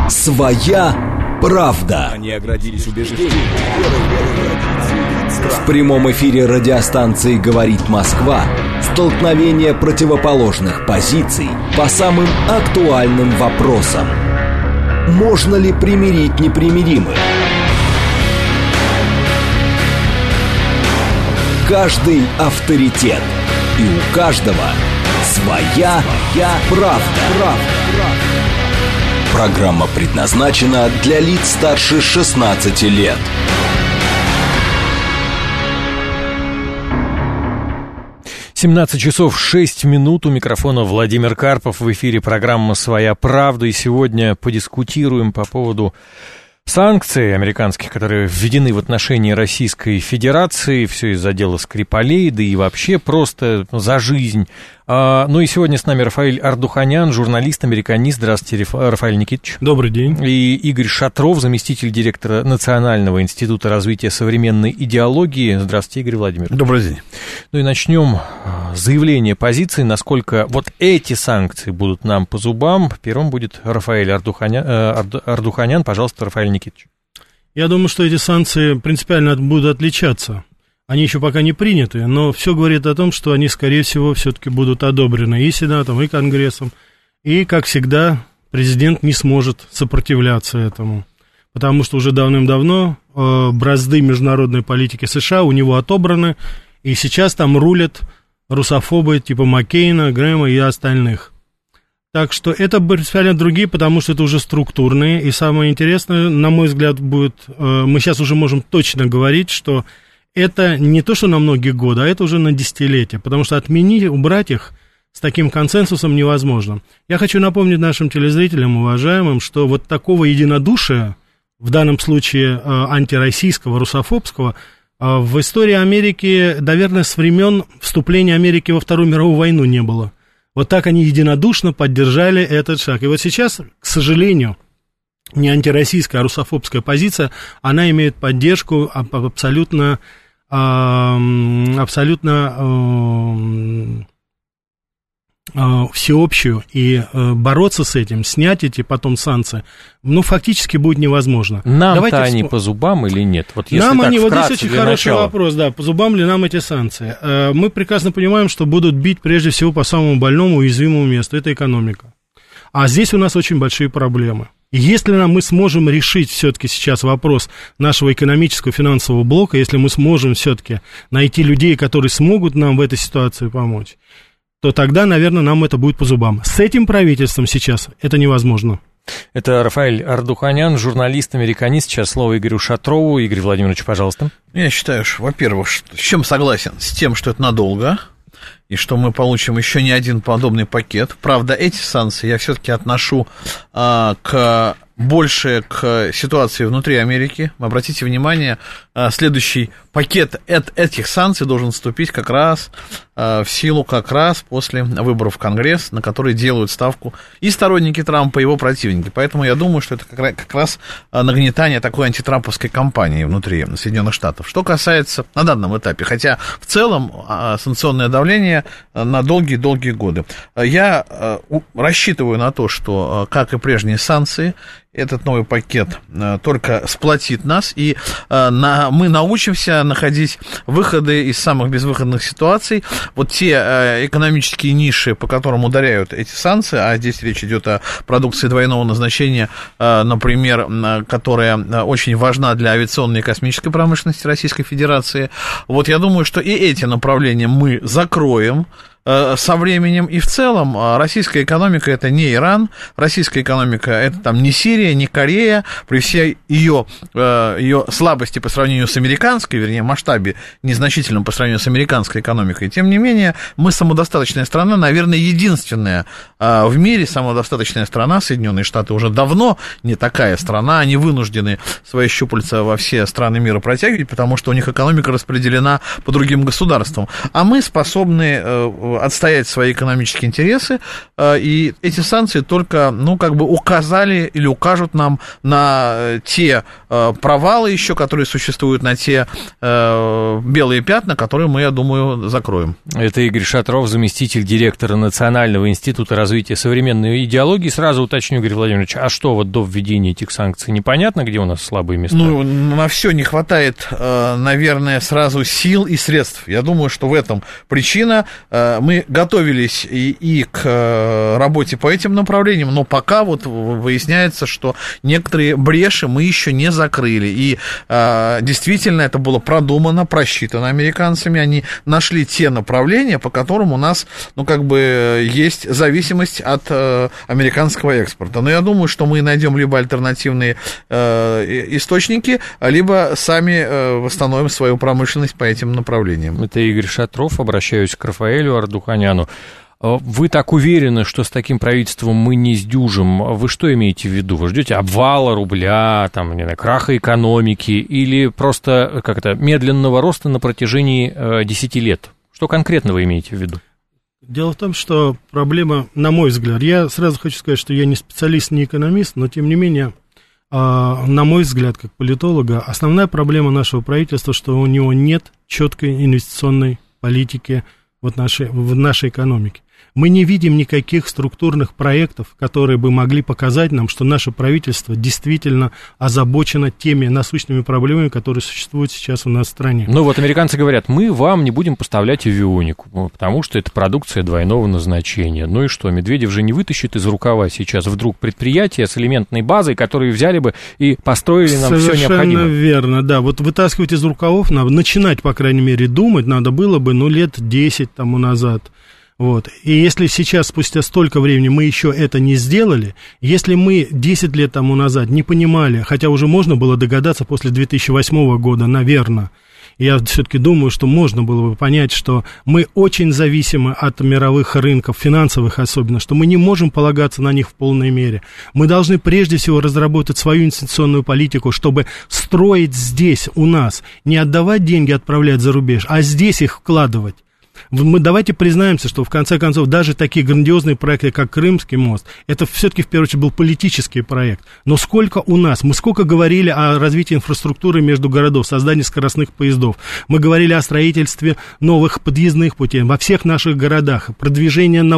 Своя правда. Они оградились убеждением. В прямом эфире радиостанции «Говорит Москва» столкновение противоположных позиций по самым актуальным вопросам. Можно ли примирить непримиримых? Каждый авторитет. И у каждого своя правда. Программа предназначена для лиц старше 16 лет. часов 6 минут. У микрофона Владимир Карпов. В эфире программа «Своя правда». И сегодня подискутируем по поводу санкций американских, которые введены в отношении Российской Федерации. Все из-за дела Скрипалей, да и вообще просто за жизнь. Ну и сегодня с нами Рафаэль Ардуханян, журналист, американист. Здравствуйте, Рафаэль Никитич. Добрый день. И Игорь Шатров, заместитель директора Национального института развития современной идеологии. Здравствуйте, Игорь Владимирович. Добрый день. Ну и начнем заявление позиции, насколько вот эти санкции будут нам по зубам. Первым будет Рафаэль Ардуханян. Пожалуйста, Рафаэль Никитич. Я думаю, что эти санкции принципиально будут отличаться. Они еще пока не приняты, но все говорит о том, что они, скорее всего, все-таки будут одобрены и Сенатом, и Конгрессом. И, как всегда, президент не сможет сопротивляться этому, потому что уже давным-давно бразды международной политики США у него отобраны, и сейчас там рулят русофобы типа Маккейна, Грэма и остальных. Так что это принципиально другие, потому что это уже структурные, и самое интересное, на мой взгляд, будет, мы сейчас уже можем точно говорить, что это не то, что на многие годы, а это уже на десятилетия, потому что отменить, убрать их с таким консенсусом невозможно. Я хочу напомнить нашим телезрителям, уважаемым, что вот такого единодушия, в данном случае антироссийского, русофобского, в истории Америки, наверное, с времен вступления Америки во Вторую мировую войну не было. Вот так они единодушно поддержали этот шаг. И вот сейчас, к сожалению, не антироссийская, а русофобская позиция, она имеет поддержку абсолютно всеобщую, и бороться с этим, снять эти потом санкции, фактически будет невозможно. Нам-то они по зубам или нет? Вот если нам так, они, вкратце, вот здесь очень хороший вопрос, да, по зубам ли нам эти санкции? Мы прекрасно понимаем, что будут бить прежде всего по самому больному, уязвимому месту, это экономика. А здесь у нас очень большие проблемы. И если мы сможем решить все-таки сейчас вопрос нашего экономического финансового блока, если мы сможем все-таки найти людей, которые смогут нам в этой ситуации помочь, то тогда, наверное, нам это будет по зубам. С этим правительством сейчас это невозможно. Это Рафаэль Ардуханян, журналист, американист. Сейчас слово Игорю Шатрову. Игорь Владимирович, пожалуйста. Я считаю, что, во-первых, с чем согласен? С тем, что это надолго, и что мы получим еще не один подобный пакет. Правда, эти санкции я все-таки отношу больше к ситуации внутри Америки. Обратите внимание, следующий пакет этих санкций должен вступить как раз в силу как раз после выборов в Конгресс, на которые делают ставку и сторонники Трампа, и его противники. Поэтому я думаю, что это как раз нагнетание такой антитрамповской кампании внутри Соединенных Штатов. Что касается на данном этапе, хотя в целом санкционное давление на долгие-долгие годы. Я рассчитываю на то, что, как и прежние санкции, этот новый пакет только сплотит нас, и мы научимся находить выходы из самых безвыходных ситуаций. Вот те экономические ниши, по которым ударяют эти санкции, а здесь речь идет о продукции двойного назначения, например, которая очень важна для авиационной и космической промышленности Российской Федерации. Вот я думаю, что и эти направления мы закроем со временем, и в целом российская экономика — это не Иран, российская экономика — это там не Сирия, не Корея, при всей ее слабости по сравнению с американской, вернее, масштабе незначительном по сравнению с американской экономикой. Тем не менее, мы самодостаточная страна, наверное, единственная в мире самодостаточная страна. Соединенные Штаты уже давно не такая страна, они вынуждены свои щупальца во все страны мира протягивать, потому что у них экономика распределена по другим государствам, а мы способны отстоять свои экономические интересы, и эти санкции только, указали или укажут нам на те провалы еще, которые существуют, на те белые пятна, которые мы, я думаю, закроем. Это Игорь Шатров, заместитель директора Национального института развития современной идеологии. Сразу уточню, Игорь Владимирович, а что вот до введения этих санкций непонятно, где у нас слабые места? На все не хватает, наверное, сразу сил и средств. Я думаю, что в этом причина. Мы готовились и к работе по этим направлениям, но пока вот выясняется, что некоторые бреши мы еще не закрыли. И действительно это было продумано, просчитано американцами. Они нашли те направления, по которым у нас, есть зависимость от американского экспорта. Но я думаю, что мы найдем либо альтернативные источники, либо сами восстановим свою промышленность по этим направлениям. Это Игорь Шатров. Обращаюсь к Рафаэлю Ардуханяну. Вы так уверены, что с таким правительством мы не сдюжим? Вы что имеете в виду? Вы ждете обвала рубля, краха экономики или просто медленного роста на протяжении 10 лет? Что конкретно вы имеете в виду? Дело в том, что проблема, на мой взгляд, я сразу хочу сказать, что я не специалист, не экономист, но тем не менее, на мой взгляд, как политолога, основная проблема нашего правительства, что у него нет четкой инвестиционной политики в нашей экономике. Мы не видим никаких структурных проектов, которые бы могли показать нам, что наше правительство действительно озабочено теми насущными проблемами, которые существуют сейчас у нас в стране. Американцы говорят, мы вам не будем поставлять авионику, потому что это продукция двойного назначения. Ну и что, Медведев же не вытащит из рукава сейчас вдруг предприятия с элементной базой, которые взяли бы и построили нам все необходимое. Совершенно верно, да. Вот вытаскивать из рукавов надо, начинать, по крайней мере, думать надо было бы, лет 10 тому назад. И если сейчас, спустя столько времени, мы еще это не сделали, если мы 10 лет тому назад не понимали, хотя уже можно было догадаться после 2008 года, наверное, я все-таки думаю, что можно было бы понять, что мы очень зависимы от мировых рынков, финансовых особенно, что мы не можем полагаться на них в полной мере. Мы должны прежде всего разработать свою инвестиционную политику, чтобы строить здесь у нас, не отдавать деньги, отправлять за рубеж, а здесь их вкладывать. Давайте признаемся, что в конце концов даже такие грандиозные проекты, как Крымский мост, это все-таки в первую очередь был политический проект. Но сколько у нас, мы сколько говорили о развитии инфраструктуры между городов, создании скоростных поездов, мы говорили о строительстве новых подъездных путей во всех наших городах, продвижение на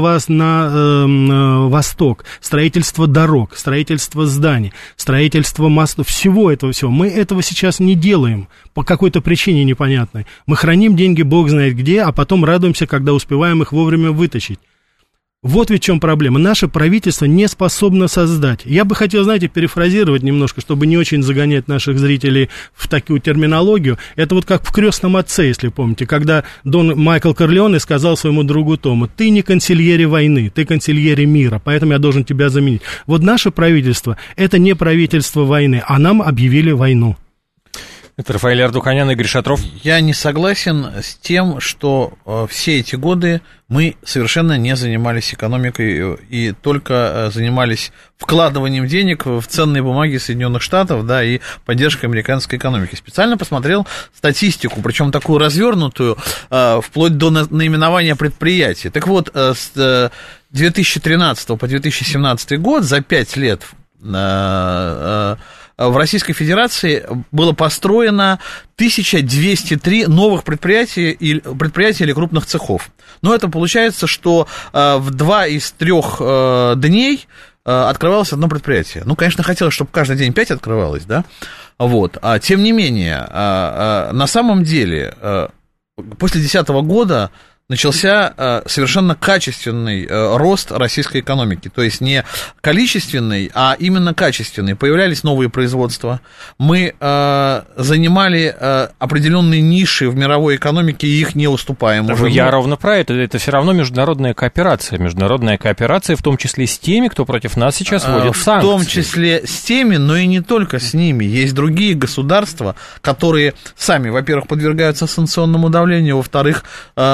восток, строительство дорог, строительство зданий, строительство мостов, всего. Мы этого сейчас не делаем по какой-то причине непонятной. Мы храним деньги бог знает где, а потом радуемся, когда успеваем их вовремя вытащить. Вот ведь в чем проблема. Наше правительство не способно создать. Я бы хотел, перефразировать немножко, чтобы не очень загонять наших зрителей в такую терминологию. Это как в «Крестном отце», если помните, когда Дон Майкл Корлеоне сказал своему другу Тому: ты не консильери войны, ты консильери мира, поэтому я должен тебя заменить. Вот наше правительство – это не правительство войны, а нам объявили войну. Это Рафаэль Ардуханян, Игорь Шатров. Я не согласен с тем, что все эти годы мы совершенно не занимались экономикой и только занимались вкладыванием денег в ценные бумаги Соединенных Штатов, и поддержкой американской экономики. Специально посмотрел статистику, причем такую развернутую, вплоть до наименования предприятий. Так вот, с 2013 по 2017 год, за 5 лет, в Российской Федерации было построено 1203 новых предприятия или крупных цехов. Но это получается, что в 2 из 3 дней открывалось одно предприятие. Конечно, хотелось, чтобы каждый день 5 открывалось, да? А тем не менее, на самом деле, после 2010 года начался совершенно качественный рост российской экономики, то есть не количественный, а именно качественный. Появлялись новые производства, мы занимали определенные ниши в мировой экономике и их не уступаем. Я ровно про это все равно международная кооперация, в том числе с теми, кто против нас сейчас вводит санкции. В том числе с теми, но и не только с ними. Есть другие государства, которые сами, во-первых, подвергаются санкционному давлению, во-вторых, рассчитывают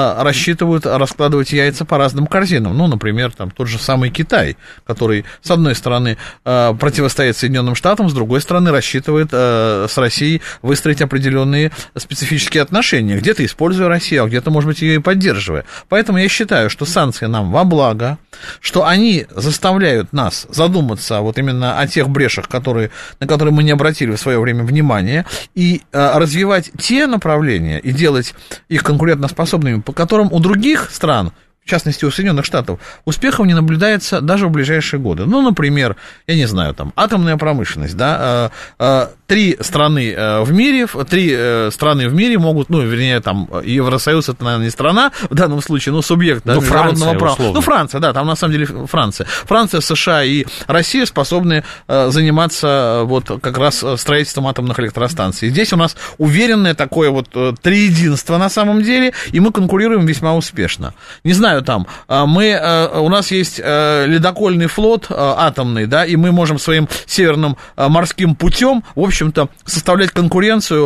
рассчитывают раскладывать яйца по разным корзинам. Ну, например, там тот же самый Китай, который, с одной стороны, противостоит Соединенным Штатам, с другой стороны, рассчитывает с Россией выстроить определенные специфические отношения, где-то используя Россию, а где-то, может быть, ее и поддерживая. Поэтому я считаю, что санкции нам во благо, что они заставляют нас задуматься вот именно о тех брешах, на которые мы не обратили в свое время внимания, и развивать те направления и делать их конкурентоспособными, по которым у других стран, в частности, у Соединенных Штатов, успехов не наблюдается даже в ближайшие годы. Ну, например, я не знаю, там, атомная промышленность, да, три страны в мире могут, ну, вернее, там, Евросоюз, это, наверное, не страна, в данном случае, но субъект, да, международного права. Ну, Франция, да, там, на самом деле, Франция. Франция, США и Россия способны заниматься, вот, как раз строительством атомных электростанций. Здесь у нас уверенное такое вот триединство, на самом деле, и мы конкурируем весьма успешно. Не знаю, там, у нас есть ледокольный флот атомный, да, и мы можем своим северным морским путем, в общем-то, составлять конкуренцию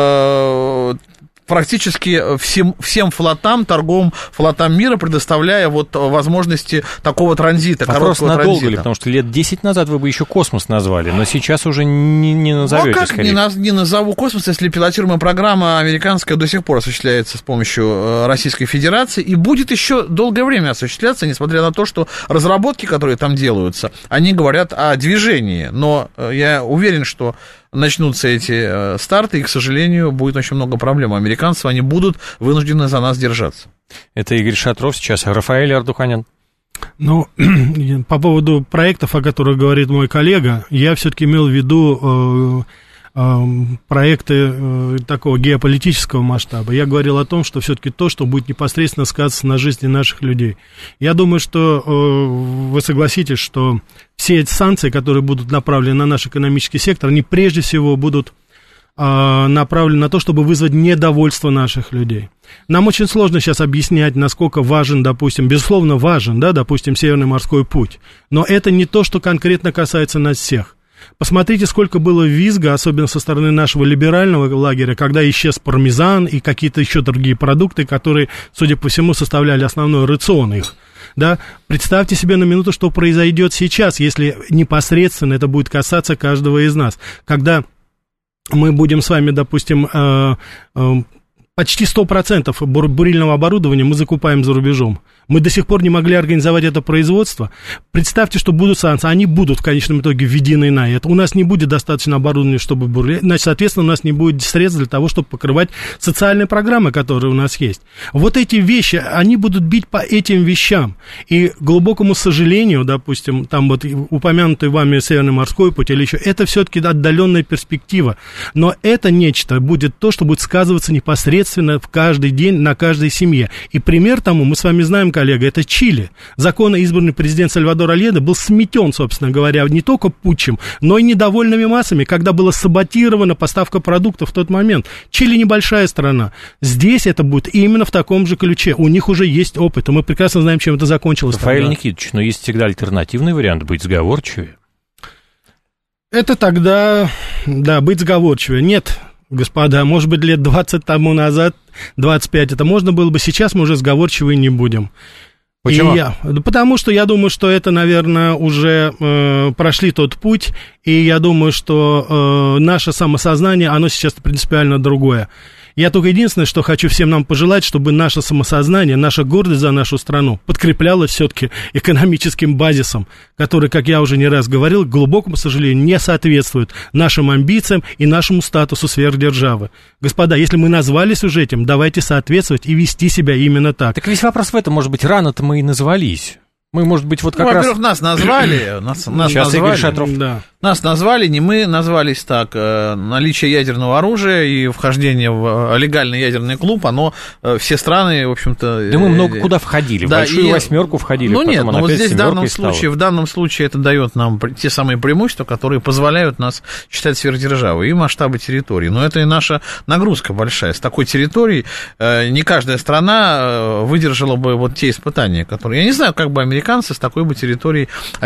практически всем флотам, торговым флотам мира, предоставляя вот возможности такого транзита, вопрос, короткого надолго транзита. Ли, потому что лет 10 назад вы бы еще космос назвали, но сейчас уже не назовете, ну, как скорее. Не назову космос, если пилотируемая программа американская до сих пор осуществляется с помощью Российской Федерации и будет еще долгое время осуществляться, несмотря на то, что разработки, которые там делаются, они говорят о движении, но я уверен, что начнутся эти старты, и, к сожалению, будет очень много проблем. Американцы, они будут вынуждены за нас держаться. Это Игорь Шатров сейчас. Рафаэль Ардуханян. Ну, по поводу проектов, о которых говорит мой коллега, я все-таки имел в виду проекты такого геополитического масштаба. Я говорил о том, что все-таки то, что будет непосредственно сказываться на жизни наших людей. Я думаю, что вы согласитесь, что все эти санкции, которые будут направлены на наш экономический сектор, они прежде всего будут направлены на то, чтобы вызвать недовольство наших людей. Нам очень сложно сейчас объяснять, насколько важен, допустим, безусловно важен, да, допустим, Северный морской путь, но это не то, что конкретно касается нас всех. Посмотрите, сколько было визга, особенно со стороны нашего либерального лагеря, когда исчез пармезан и какие-то еще другие продукты, которые, судя по всему, составляли основной рацион их. Да? Представьте себе на минуту, что произойдет сейчас, если непосредственно это будет касаться каждого из нас. Когда мы будем с вами, допустим, почти 100% бурильного оборудования мы закупаем за рубежом. Мы до сих пор не могли организовать это производство. Представьте, что будут санкции. Они будут в конечном итоге введены на это. У нас не будет достаточно оборудования, чтобы бурлить. Значит, соответственно, у нас не будет средств для того, чтобы покрывать социальные программы, которые у нас есть. Вот эти вещи, они будут бить по этим вещам. И, к глубокому сожалению, допустим, там вот упомянутый вами Северный морской путь или еще, это все-таки отдаленная перспектива. Но это нечто будет то, что будет сказываться непосредственно в каждый день на каждой семье. И пример тому мы с вами знаем, коллега, это Чили. Законно избранный президент Сальвадор Альеде был сметен, собственно говоря, не только путчем, но и недовольными массами, когда была саботирована поставка продуктов в тот момент. Чили небольшая страна. Здесь это будет именно в таком же ключе. У них уже есть опыт, и мы прекрасно знаем, чем это закончилось. Рафаэль Никитич, но есть всегда альтернативный вариант быть сговорчивее. Это тогда, да, быть сговорчивее. Нет, господа, может быть, лет 20 тому назад, 25, это можно было бы, сейчас мы уже сговорчивые не будем. Почему? Потому что я думаю, что это, наверное, уже прошли тот путь, и я думаю, что наше самосознание, оно сейчас принципиально другое. Я только единственное, что хочу всем нам пожелать, чтобы наше самосознание, наша гордость за нашу страну подкреплялась все-таки экономическим базисом, который, как я уже не раз говорил, к глубокому сожалению, не соответствует нашим амбициям и нашему статусу сверхдержавы. Господа, если мы назвались уже этим, давайте соответствовать и вести себя именно так. Так весь вопрос в этом, может быть, рано-то мы и назвались. Мы, может быть, вот как раз... Во-первых, нас назвали. Сейчас Игорь Шатров. Да. Нас назвали, не мы назвались так. Наличие ядерного оружия и вхождение в легальный ядерный клуб, оно все страны, в общем-то... Да мы много куда входили, в большую восьмерку входили. Ну нет, но вот здесь в данном случае это дает нам те самые преимущества, которые позволяют нас считать сверхдержавой и масштабы территории. Но это и наша нагрузка большая. С такой территорией не каждая страна выдержала бы вот те испытания, которые... Я не знаю, как бы американцы американцы с такой бы территорией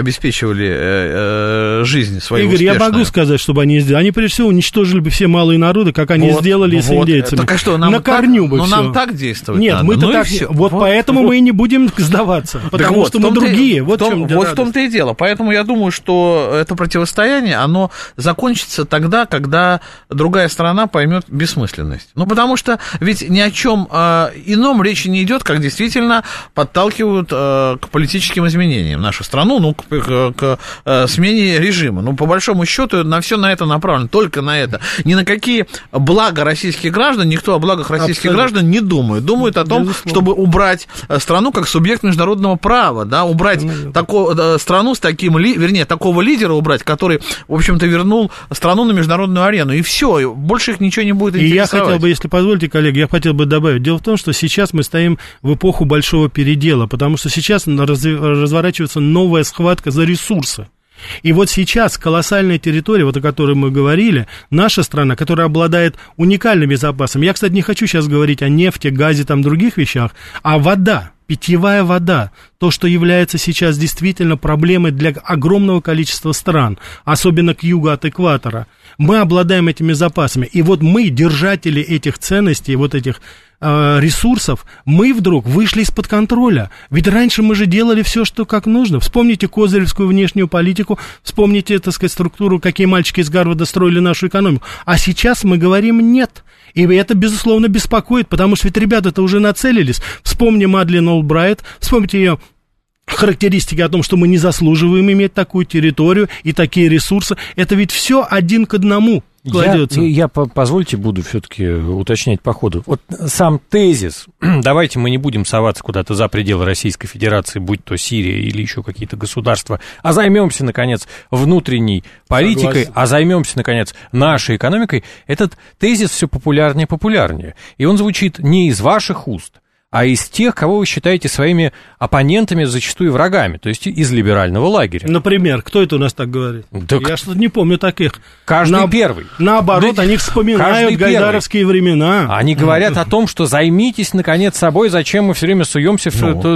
обеспечивали жизнь свою Игорь, успешную. я могу сказать, чтобы они сделали. Они, прежде всего, уничтожили бы все малые народы, как они сделали с индейцами. Так а что, нам на корню бы но все. нам так действовать Нет, надо. мы-то так... Вот поэтому мы и не будем сдаваться, потому что мы другие. Вот в том-то и дело. Поэтому я думаю, что это противостояние, оно закончится тогда, когда другая сторона поймет бессмысленность. Ну, потому что ведь ни о чем ином речи не идет, как действительно подталкивают к политическим изменениям нашу страну, ну, к смене режима. Ну, по большому счету, на все на это направлено, только на это. Ни на какие блага российских граждан, никто о благах российских граждан не думает. Думают о том, чтобы убрать страну как субъект международного права, да, убрать страну с таким, такого лидера убрать, который, в общем-то, вернул страну на международную арену, и все, больше их ничего не будет интересовать. И я хотел бы, если позволите, коллеги, я хотел бы добавить, дело в том, что сейчас мы стоим в эпоху большого передела, потому что сейчас разворачивается новая схватка за ресурсы. И вот сейчас колоссальная территория, вот о которой мы говорили, наша страна, которая обладает уникальными запасами. Я, кстати, не хочу сейчас говорить о нефти, газе, там, других вещах, а вода. Питьевая вода, то, что является сейчас действительно проблемой для огромного количества стран, особенно к югу от экватора. Мы обладаем этими запасами, и вот мы, держатели этих ценностей, вот этих ресурсов, мы вдруг вышли из-под контроля. Ведь раньше мы же делали все, что как нужно. Вспомните козыревскую внешнюю политику, вспомните, так сказать, структуру, какие мальчики из Гарварда строили нашу экономику. А сейчас мы говорим «нет». И это, безусловно, беспокоит, потому что ведь ребята-то уже нацелились. Вспомни Мадлен Олбрайт, вспомните ее характеристики о том, что мы не заслуживаем иметь такую территорию и такие ресурсы. Это ведь все один к одному кладется. Я позвольте, буду все-таки уточнять по ходу. Вот сам тезис, давайте мы не будем соваться куда-то за пределы Российской Федерации, будь то Сирия или еще какие-то государства, а займемся, наконец, внутренней политикой, а займемся, наконец, нашей экономикой. Этот тезис все популярнее и популярнее. И он звучит не из ваших уст, а из тех, кого вы считаете своими оппонентами, зачастую врагами, то есть из либерального лагеря. Например, кто это у нас так говорит? Так я что-то не помню таких. Каждый первый. Наоборот, они вспоминают гайдаровские времена. Они говорят о том, что займитесь, наконец, собой, зачем мы все время суемся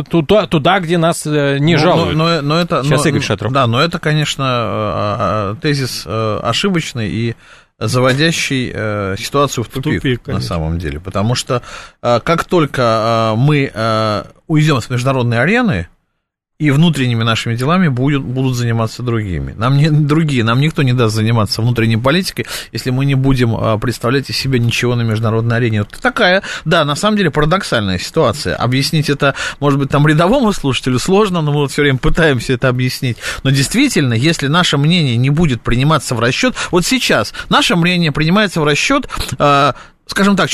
туда, где нас не жалуют. Сейчас Игорь Шатров. Да, но это, конечно, тезис ошибочный и заводящий ситуацию в тупик на самом деле. Потому что как только мы уйдем с международной арены, и внутренними нашими делами будут заниматься другими. Нам никто не даст заниматься внутренней политикой, если мы не будем представлять из себя ничего на международной арене. Вот такая, да, на самом деле парадоксальная ситуация. Объяснить это, может быть, там рядовому слушателю сложно, но мы вот все время пытаемся это объяснить. Но действительно, если наше мнение не будет приниматься в расчет, вот сейчас наше мнение принимается в расчет, скажем так,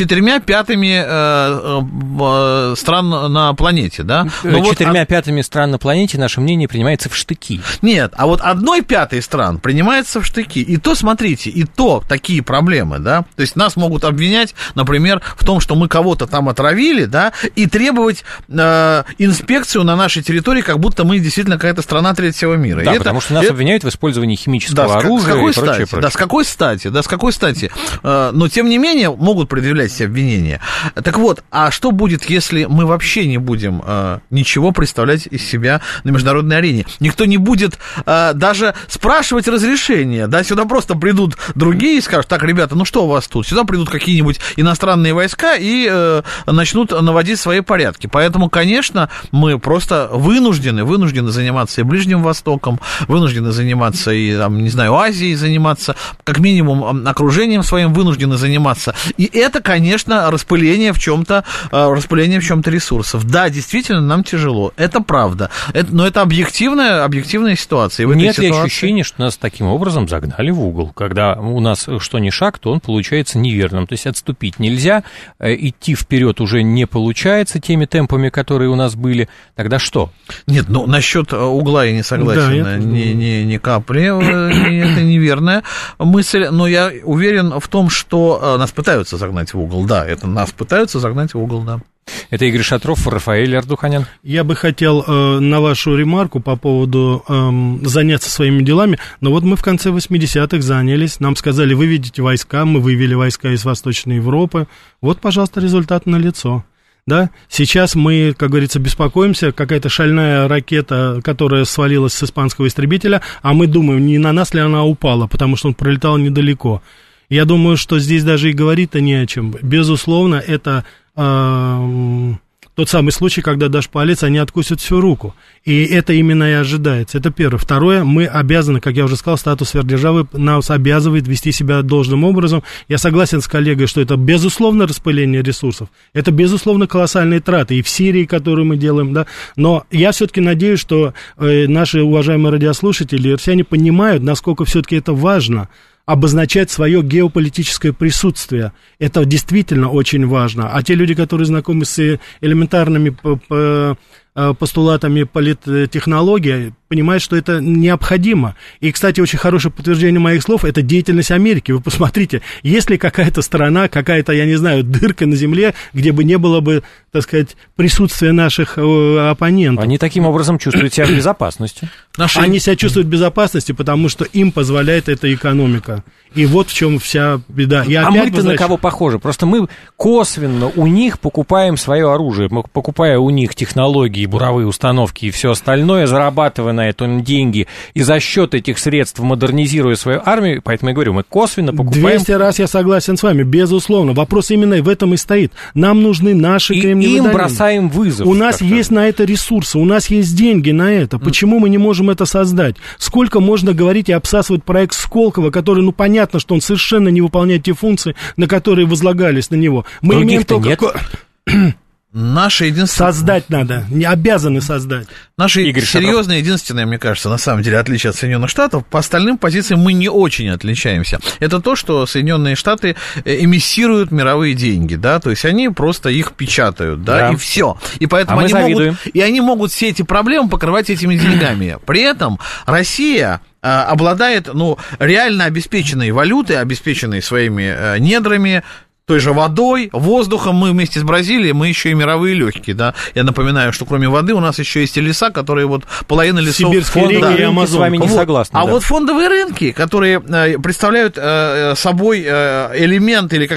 4/5 стран на планете, да? 4/5 стран на планете наше мнение принимается в штыки. Нет, а вот 1/5 стран принимается в штыки. И то, смотрите, и то такие проблемы, да? То есть нас могут обвинять, например, в том, что мы кого-то там отравили, да, и требовать инспекцию на нашей территории, как будто мы действительно какая-то страна третьего мира. Да, потому что нас обвиняют в использовании химического оружия и прочее. Да, с какой стати? Но, тем не менее, могут предъявлять все обвинения. Так вот, а что будет, если мы вообще не будем ничего представлять из себя на международной арене? Никто не будет даже спрашивать разрешения, да, сюда просто придут другие и скажут: так, ребята, ну что у вас тут? Сюда придут какие-нибудь иностранные войска и начнут наводить свои порядки. Поэтому, конечно, мы просто вынуждены заниматься и Ближним Востоком, вынуждены заниматься и, там, не знаю, Азией заниматься, как минимум окружением своим вынуждены заниматься. И это, конечно, распыление в чем-то ресурсов. Да, действительно, нам тяжело. Это правда. Но это объективная ситуация. Нет ли ощущения, что нас таким образом загнали в угол? Когда у нас что ни шаг, то он получается неверным. То есть отступить нельзя, идти вперед уже не получается теми темпами, которые у нас были. Тогда что? Нет, ну, насчет угла я не согласен. Да, ни капли. Это неверная мысль. Но я уверен в том, что нас пытаются загнать в угол. Да, это нас пытаются загнать в угол, да. Это Игорь Шатров, Рафаэль Ардуханян. Я бы хотел на вашу ремарку по поводу заняться своими делами, но вот мы в конце 80-х занялись, нам сказали: выведите войска, мы вывели войска из Восточной Европы, вот, пожалуйста, результат налицо. Да? Сейчас мы, как говорится, беспокоимся, какая-то шальная ракета, которая свалилась с испанского истребителя, а мы думаем, не на нас ли она упала, потому что он пролетал недалеко. Я думаю, что здесь даже и говорить-то не о чем. Безусловно, это тот самый случай, когда дашь палец, они откусят всю руку. И это именно и ожидается. Это первое. Второе, мы обязаны, как я уже сказал, статус сверхдержавы нас обязывает вести себя должным образом. Я согласен с коллегой, что это безусловно распыление ресурсов. Это безусловно колоссальные траты. И в Сирии, которую мы делаем, да. Но я все-таки надеюсь, что наши уважаемые радиослушатели и россияне понимают, насколько все-таки это важно обозначать свое геополитическое присутствие. Это действительно очень важно. А те люди, которые знакомы с элементарными постулатами политтехнологии, понимают, что это необходимо. И, кстати, очень хорошее подтверждение моих слов – это деятельность Америки. Вы посмотрите, есть ли какая-то страна, какая-то, я не знаю, дырка на земле, где бы не было бы, так сказать, присутствия наших оппонентов. Они таким образом чувствуют себя в безопасности. Они себя чувствуют в безопасности, потому что им позволяет эта экономика. И вот в чем вся беда. А мы-то на кого похожи? Просто мы косвенно у них покупаем свое оружие, покупая у них технологии, буровые установки и все остальное, зарабатывая на этом деньги, и за счет этих средств модернизируя свою армию, поэтому я говорю, мы косвенно покупаем... 200 раз я согласен с вами, безусловно. Вопрос именно в этом и стоит. Нам нужны наши кремниевые долины. И им бросаем вызов. У нас есть на это ресурсы, у нас есть деньги на это. Почему мы не можем это создать? Сколько можно говорить и обсасывать проект Сколково, который, понятно, что он совершенно не выполняет те функции, на которые возлагались на него. Мы имеем только... нет. Наше единственное... Создать надо, не обязаны создать. Наше серьезное, единственное, мне кажется, на самом деле, отличие от Соединенных Штатов, по остальным позициям мы не очень отличаемся. Это то, что Соединенные Штаты эмиссируют мировые деньги, да, то есть они просто их печатают, да. И все. И поэтому они могут все эти проблемы покрывать этими деньгами. При этом Россия обладает, реально обеспеченной валютой, обеспеченной своими недрами, той же водой, воздухом. Мы вместе с Бразилией, мы еще и мировые легкие, да. Я напоминаю, что кроме воды у нас еще есть и леса, которые половина лесов... Сибирские реки и Амазонка. С вами не согласны. А вот фондовые рынки, которые представляют собой элемент, или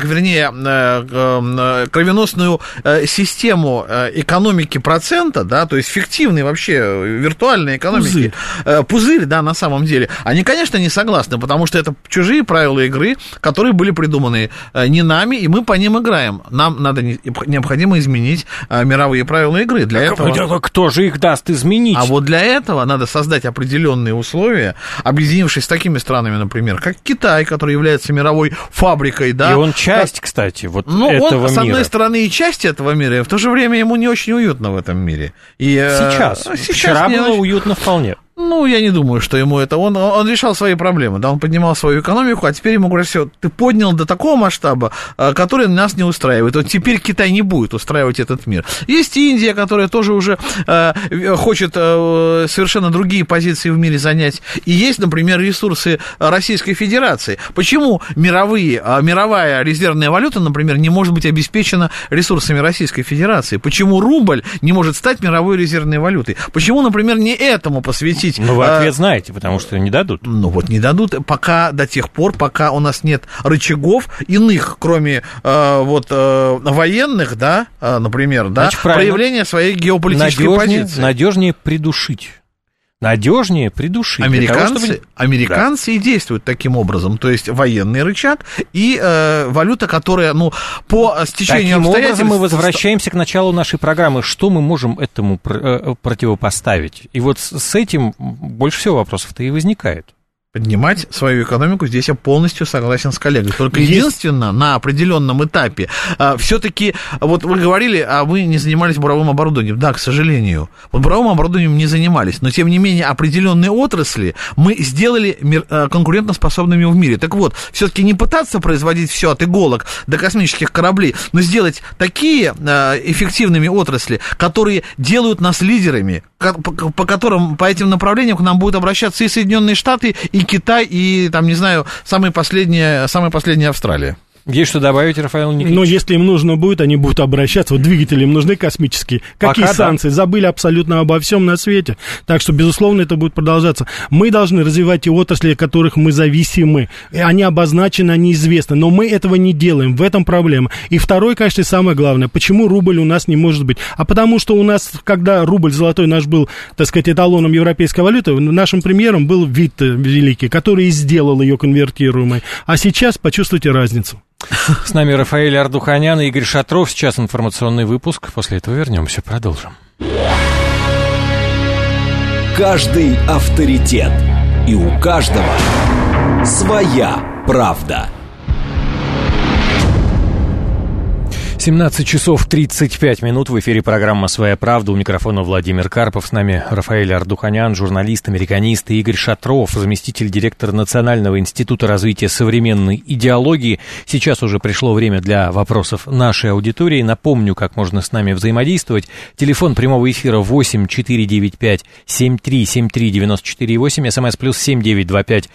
кровеносную систему экономики процента, да, то есть фиктивной вообще виртуальной экономики. Пузырь, да, на самом деле. Они, конечно, не согласны, потому что это чужие правила игры, которые были придуманы не нами, и мы по ним играем. Нам необходимо изменить мировые правила игры. Для этого... Кто же их даст изменить? А вот для этого надо создать определенные условия, объединившись с такими странами, например, как Китай, который является мировой фабрикой, да. И он часть, кстати, этого мира. Он, с одной стороны, и часть этого мира, и в то же время ему не очень уютно в этом мире. Сейчас. Вчера было уютно вполне. Я не думаю, что ему это... Он решал свои проблемы, да, он поднимал свою экономику, а теперь ему говорят, все, ты поднял до такого масштаба, который нас не устраивает. Вот теперь Китай не будет устраивать этот мир. Есть Индия, которая тоже уже хочет совершенно другие позиции в мире занять. И есть, например, ресурсы Российской Федерации. Почему мировая резервная валюта, например, не может быть обеспечена ресурсами Российской Федерации? Почему рубль не может стать мировой резервной валютой? Почему, например, не этому посвятить? Вы ответ знаете, потому что не дадут. Не дадут, до тех пор, пока у нас нет рычагов иных, кроме военных, да, например, да, проявления своей геополитической позиции. Надежнее придушить. Американцы и действуют таким образом, то есть военный рычаг и валюта, которая, по стечению обстоятельств... Таким образом мы возвращаемся к началу нашей программы. Что мы можем этому противопоставить? И вот с этим больше всего вопросов-то и возникает. Поднимать свою экономику, здесь я полностью согласен с коллегой. Только единственное, на определенном этапе, все-таки, вы говорили, вы не занимались буровым оборудованием. Да, к сожалению. Буровым оборудованием не занимались, но, тем не менее, определенные отрасли мы сделали конкурентоспособными в мире. Так вот, все-таки не пытаться производить все от иголок до космических кораблей, но сделать такие эффективными отрасли, которые делают нас лидерами, по этим направлениям к нам будут обращаться и Соединенные Штаты, и Китай, и, самая последняя Австралия. Есть что добавить, Рафаэль Никитич? Но если им нужно будет, они будут обращаться. Вот двигатели им нужны космические. Какие Пока санкции? Да. Забыли абсолютно обо всем на свете. Так что, безусловно, это будет продолжаться. Мы должны развивать те отрасли, от которых мы зависимы. И они обозначены, они известны. Но мы этого не делаем. В этом проблема. И второй, конечно, самое главное. Почему рубль у нас не может быть? А потому что у нас, когда рубль золотой наш был, так сказать, эталоном европейской валюты, нашим премьером был Витте великий, который и сделал ее конвертируемой. А сейчас почувствуйте разницу. С нами Рафаэль Ардуханян и Игорь Шатров. Сейчас информационный выпуск. После этого вернемся, продолжим. Каждый авторитет. И у каждого своя правда. 17 часов 35 минут. В эфире программа «Своя правда». У микрофона Владимир Карпов. С нами Рафаэль Ардуханян, журналист, американист, и Игорь Шатров, заместитель директора Национального института развития современной идеологии. Сейчас уже пришло время для вопросов нашей аудитории. Напомню, как можно с нами взаимодействовать. Телефон прямого эфира 8 495 7373 94 8. СМС плюс 7925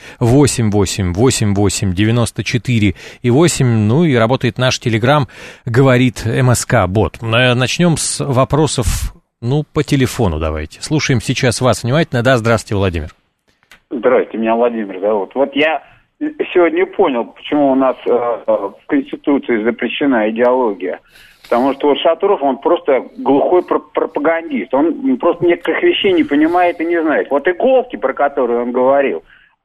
88 88 94 и 8. Ну и работает наш телеграм «Говорит МСК-бот». Начнем с вопросов, по телефону давайте. Слушаем сейчас вас внимательно. Да, здравствуйте, Владимир. Здравствуйте, меня Владимир зовут. Вот я сегодня понял, почему у нас в Конституции запрещена идеология. Потому что вот Шатров, он просто глухой пропагандист. Он просто некоторых вещей не понимает и не знает. Вот иголки, про которые он говорил,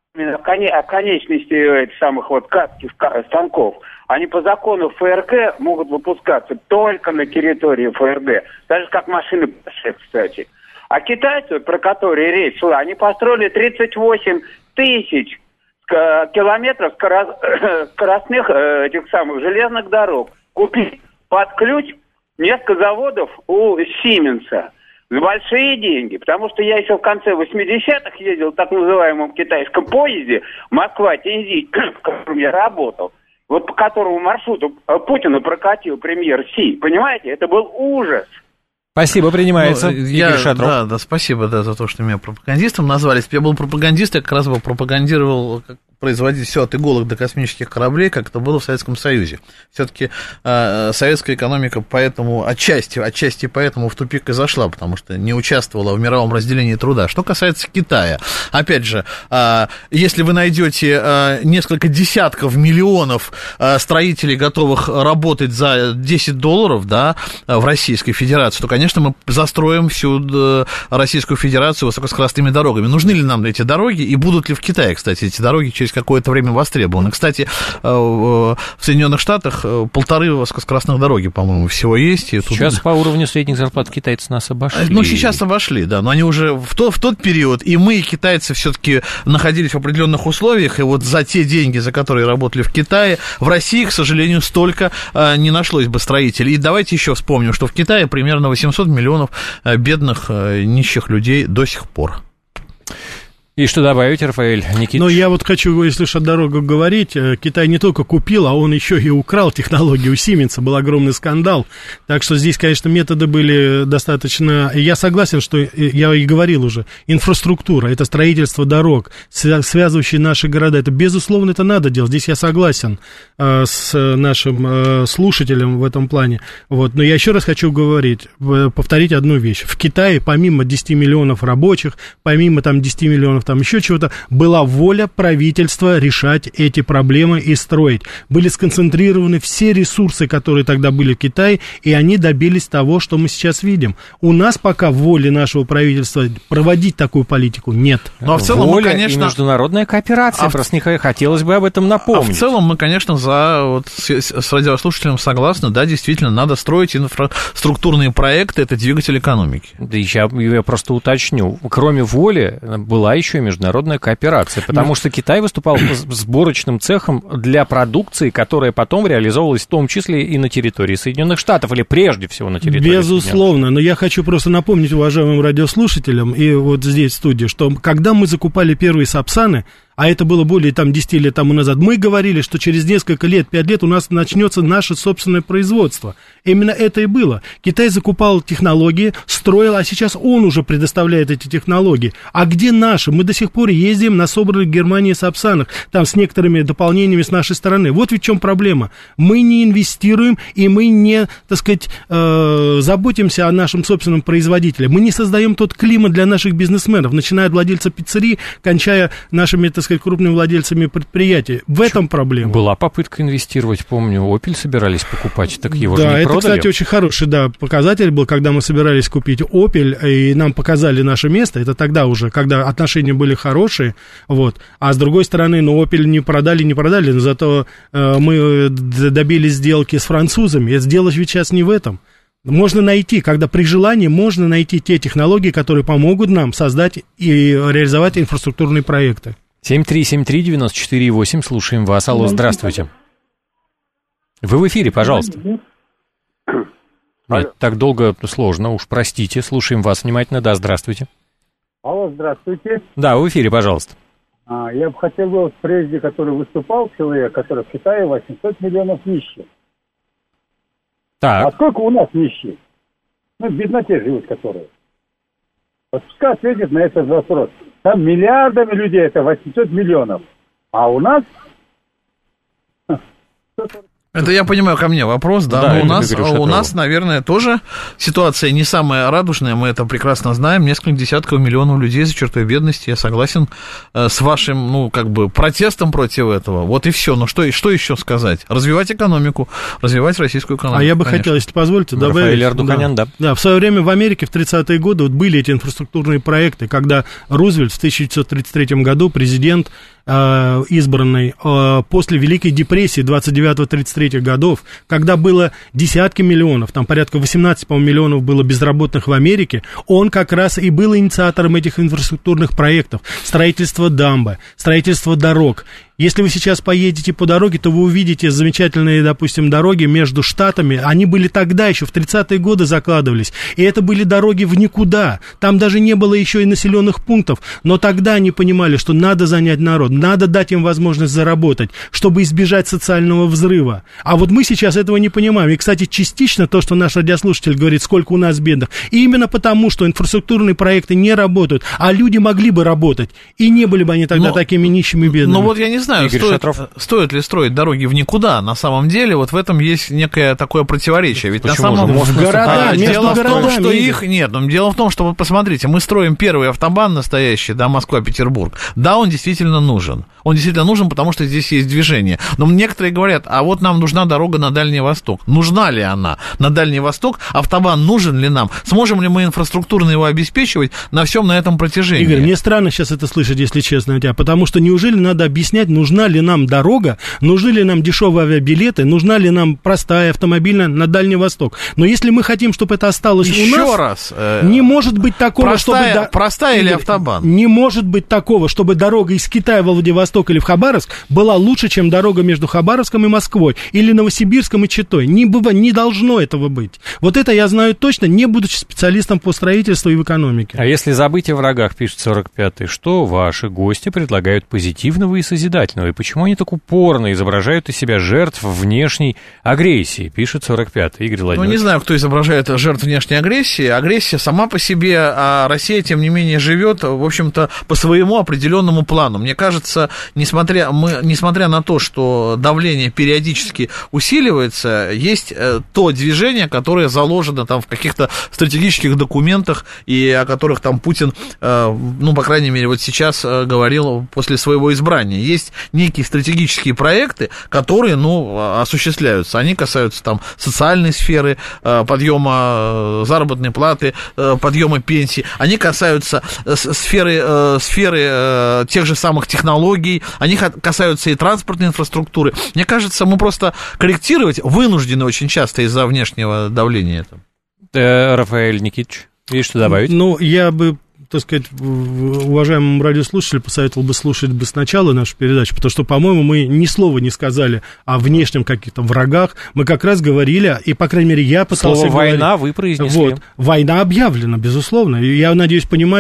о конечности самых катких станков, они по закону ФРГ могут выпускаться только на территории ФРГ. Так же, как машины, кстати. А китайцы, про которые речь шла, они построили 38 тысяч километров скоростных этих самых железных дорог. Купили под ключ несколько заводов у Сименса. За большие деньги, потому что я еще в конце 80-х ездил в так называемом китайском поезде Москва-Тинзинь, в котором я работал, вот по которому маршруту Путина прокатил премьер Си. Понимаете, это был ужас. Спасибо, принимается. Игорь Шатров. Да, спасибо за то, что меня пропагандистом назвали. Если бы я был пропагандист, я как раз бы пропагандировал, как производить все от иголок до космических кораблей, как это было в Советском Союзе. Все-таки советская экономика поэтому, отчасти поэтому в тупик и зашла, потому что не участвовала в мировом разделении труда. Что касается Китая, опять же, если вы найдете несколько десятков миллионов строителей, готовых работать за $10, да, в Российской Федерации, то, конечно, мы застроим всю Российскую Федерацию высокоскоростными дорогами. Нужны ли нам эти дороги и будут ли в Китае, кстати, эти дороги через какое-то время востребованы? Кстати, в Соединенных Штатах 1,5 высокоскоростных дороги, по-моему, всего есть. И сейчас тут... по уровню средних зарплат китайцы нас обошли. Ну, сейчас обошли, да, но они уже в тот период, и мы, и китайцы, все-таки находились в определенных условиях, и вот за те деньги, за которые работали в Китае, в России, к сожалению, столько не нашлось бы строителей. И давайте еще вспомним, что в Китае примерно 800 миллионов бедных, нищих людей до сих пор. И что добавить, Рафаэль Никитич? Ну, я вот хочу, если уж о дорогах говорить, Китай не только купил, а он еще и украл технологию у Сименса, был огромный скандал, так что здесь, конечно, методы были достаточно... Я согласен, что, я и говорил уже, инфраструктура, это строительство дорог, связывающие наши города, это, безусловно, это надо делать, здесь я согласен с нашим слушателем в этом плане, вот, но я еще раз хочу повторить одну вещь, в Китае, помимо 10 миллионов рабочих, помимо там 10 миллионов там еще чего-то, была воля правительства решать эти проблемы и строить. Были сконцентрированы все ресурсы, которые тогда были в Китае, и они добились того, что мы сейчас видим. У нас пока воли нашего правительства проводить такую политику нет. Ну, а в целом воля мы, конечно... и международная кооперация, просто не хотелось бы об этом напомнить. А в целом мы, конечно, с радиослушателем согласны, да, действительно, надо строить инфраструктурные проекты, это двигатель экономики. Да я просто уточню, кроме воли была еще и международная кооперация, потому что Китай выступал сборочным цехом для продукции, которая потом реализовывалась в том числе и на территории Соединенных Штатов, или прежде всего на территории Безусловно, но я хочу просто напомнить уважаемым радиослушателям и вот здесь в студии, что когда мы закупали первые Сапсаны, а это было более 10 лет тому назад, мы говорили, что через несколько лет, 5 лет у нас начнется наше собственное производство. Именно это и было. Китай закупал технологии, строил, а сейчас он уже предоставляет эти технологии. А где наши? Мы до сих пор ездим на собранных в Германии Сапсанах, там с некоторыми дополнениями с нашей стороны. Вот ведь в чем проблема. Мы не инвестируем, и мы не, заботимся о нашем собственном производителе. Мы не создаем тот климат для наших бизнесменов, начиная от владельца пиццерии, кончая нашими, крупными владельцами предприятий. В этом проблема. Была попытка инвестировать, помню, Opel собирались покупать, так его же не продали. Да, это, кстати, очень хороший, показатель был, когда мы собирались купить Opel, и нам показали наше место, это тогда уже, когда отношения были хорошие, вот. А с другой стороны, Opel не продали, но зато мы добились сделки с французами. Это дело ведь сейчас не в этом. Можно найти, когда при желании можно найти те технологии, которые помогут нам создать и реализовать инфраструктурные проекты. 7373948, слушаем вас. Алло, здравствуйте. Вы в эфире, пожалуйста. Нет, так долго сложно, уж простите. Слушаем вас внимательно. Да, здравствуйте. Алло, здравствуйте. Да, в эфире, пожалуйста. Я бы хотел, прежде который выступал, человек, который в Китае 800 миллионов нищих. Так. А сколько у нас нищих? В бедноте живут, которые. Вот пускай ответит на этот вопрос. Там миллиардами людей, это 800 миллионов. А у нас... Это я понимаю, ко мне вопрос, да, но у нас, наверное, тоже ситуация не самая радужная, мы это прекрасно знаем, несколько десятков миллионов людей за чертой бедности, я согласен с вашим, протестом против этого, вот и все, но что еще сказать? Развивать экономику, развивать российскую экономику. А я бы хотел, если позволите, добавить... Рафаэль Ардуханян, да. Да, в свое время в Америке в 30-е годы были эти инфраструктурные проекты, когда Рузвельт в 1933 году, президент избранный после Великой депрессии 29-33 годов, когда было десятки миллионов, там порядка 18, по-моему, миллионов было безработных в Америке, он как раз и был инициатором этих инфраструктурных проектов. Строительство дамбы, строительство дорог. Если вы сейчас поедете по дороге, то вы увидите замечательные, допустим, дороги между штатами. Они были тогда еще, в 30-е годы закладывались. И это были дороги в никуда. Там даже не было еще и населенных пунктов. Но тогда они понимали, что надо занять народ, надо дать им возможность заработать, чтобы избежать социального взрыва. А вот мы сейчас этого не понимаем. И, кстати, частично то, что наш радиослушатель говорит, сколько у нас бедных, и именно потому, что инфраструктурные проекты не работают, а люди могли бы работать, и не были бы они тогда такими нищими и бедными. Ну вот я не знаю, стоит ли строить дороги в никуда. На самом деле, вот в этом есть некое такое противоречие. Ведь почему на самом деле дело в том, что их нет. Дело в том, что, вот посмотрите, мы строим первый автобан настоящий, да, Москва-Петербург. Да, он действительно нужен. Он действительно нужен, потому что здесь есть движение. Но некоторые говорят, а вот нам нужна дорога на Дальний Восток. Нужна ли она на Дальний Восток? Автобан нужен ли нам? Сможем ли мы инфраструктурно его обеспечивать на всем на этом протяжении? Игорь, мне странно сейчас это слышать, если честно, у тебя, потому что неужели надо объяснять, нужна ли нам дорога, нужны ли нам дешевые авиабилеты, нужна ли нам простая автомобильная на Дальний Восток. Но если мы хотим, чтобы это осталось еще у нас, раз, не может быть такого, простая или автобан? Не может быть такого, чтобы дорога из Китая во Владивосток или в Хабаровск была лучше, чем дорога между Хабаровском и Москвой, или Новосибирском и Читой. Не должно этого быть. Вот это я знаю точно, не будучи специалистом по строительству и в экономике. А если забыть о врагах, пишет 45-й, что ваши гости предлагают позитивного и созидательного, и почему они так упорно изображают из себя жертв внешней агрессии, пишет 45-й Игорь Владимирович. Не знаю, кто изображает жертв внешней агрессии. Агрессия сама по себе, а Россия, тем не менее, живет, в общем-то, по своему определенному плану. Мне кажется, несмотря на то, что давление периодически усиливается, есть то движение, которое заложено там в каких-то стратегических документах, и о которых там Путин, по крайней мере, вот сейчас говорил после своего избрания. Есть некие стратегические проекты, которые, осуществляются. Они касаются там социальной сферы, подъема заработной платы, подъема пенсий. Они касаются сферы тех же самых технологий. Они касаются и транспортной инфраструктуры. Мне кажется, мы просто корректировать вынуждены очень часто из-за внешнего давления. Рафаэль Никитич, есть что добавить? Я бы так сказать, уважаемому радиослушателю посоветовал бы слушать бы сначала нашу передачу, потому что, по-моему, мы ни слова не сказали о внешнем каких-то врагах. Мы как раз говорили, и, по крайней мере, я пытался слово говорить. «война» вы произнесли. Вот. Война объявлена, безусловно. И я надеюсь,